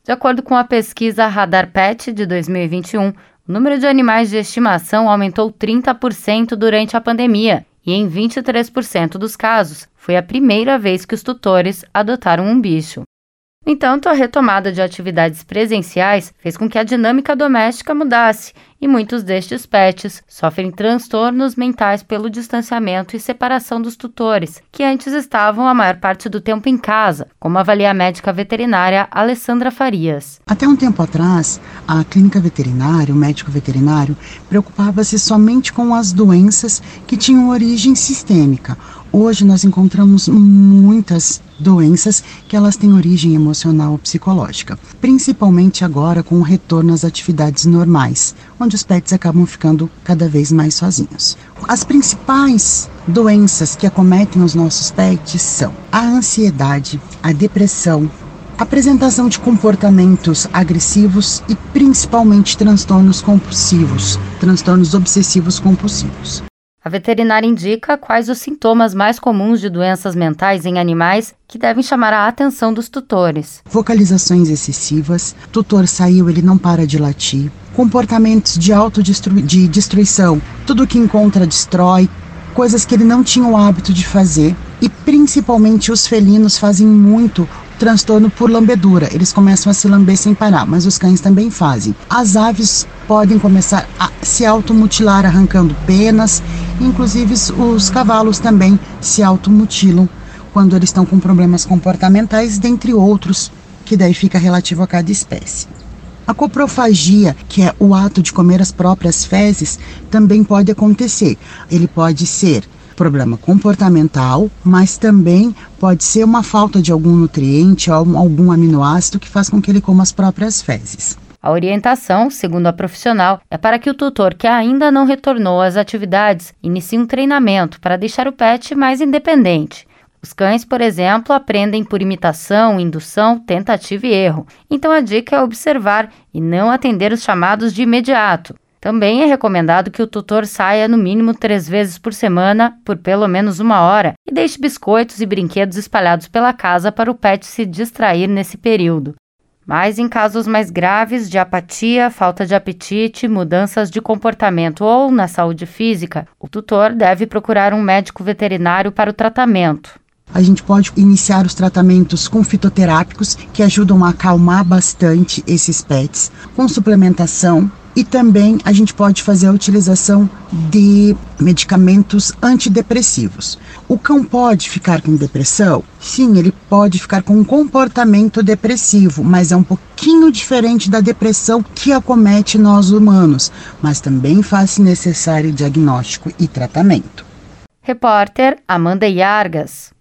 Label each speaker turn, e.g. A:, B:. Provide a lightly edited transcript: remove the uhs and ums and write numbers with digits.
A: De acordo com a pesquisa Radar Pet de 2021, o número de animais de estimação aumentou 30% durante a pandemia e, em 23% dos casos, foi a primeira vez que os tutores adotaram um bicho. No entanto, a retomada de atividades presenciais fez com que a dinâmica doméstica mudasse e muitos destes pets sofrem transtornos mentais pelo distanciamento e separação dos tutores, que antes estavam a maior parte do tempo em casa, como avalia a médica veterinária Alessandra Farias.
B: Até um tempo atrás, a clínica veterinária, o médico veterinário, preocupava-se somente com as doenças que tinham origem sistêmica. Hoje nós encontramos muitas doenças que elas têm origem emocional ou psicológica, principalmente agora com o retorno às atividades normais, onde os pets acabam ficando cada vez mais sozinhos. As principais doenças que acometem os nossos pets são a ansiedade, a depressão, a apresentação de comportamentos agressivos e principalmente transtornos compulsivos, transtornos obsessivos compulsivos.
A: A veterinária indica quais os sintomas mais comuns de doenças mentais em animais que devem chamar a atenção dos tutores.
B: Vocalizações excessivas, tutor saiu, ele não para de latir, comportamentos de destruição, tudo que encontra destrói, coisas que ele não tinha o hábito de fazer, e principalmente os felinos fazem muito transtorno por lambedura, eles começam a se lamber sem parar, mas os cães também fazem. As aves podem começar a se automutilar arrancando penas, inclusive os cavalos também se automutilam quando eles estão com problemas comportamentais, dentre outros, que daí fica relativo a cada espécie. A coprofagia, que é o ato de comer as próprias fezes, também pode acontecer. Ele pode ser problema comportamental, mas também pode ser uma falta de algum nutriente, algum aminoácido que faz com que ele coma as próprias fezes.
A: A orientação, segundo a profissional, é para que o tutor que ainda não retornou às atividades inicie um treinamento para deixar o pet mais independente. Os cães, por exemplo, aprendem por imitação, indução, tentativa e erro. Então a dica é observar e não atender os chamados de imediato. Também é recomendado que o tutor saia no mínimo 3 vezes por semana, por pelo menos 1 hora, e deixe biscoitos e brinquedos espalhados pela casa para o pet se distrair nesse período. Mas em casos mais graves de apatia, falta de apetite, mudanças de comportamento ou na saúde física, o tutor deve procurar um médico veterinário para o tratamento.
B: A gente pode iniciar os tratamentos com fitoterápicos, que ajudam a acalmar bastante esses pets, com suplementação, e também a gente pode fazer a utilização de medicamentos antidepressivos. O cão pode ficar com depressão? Sim, ele pode ficar com um comportamento depressivo, mas é um pouquinho diferente da depressão que acomete nós humanos, mas também faz-se necessário diagnóstico e tratamento.
A: Repórter Amanda Iargas.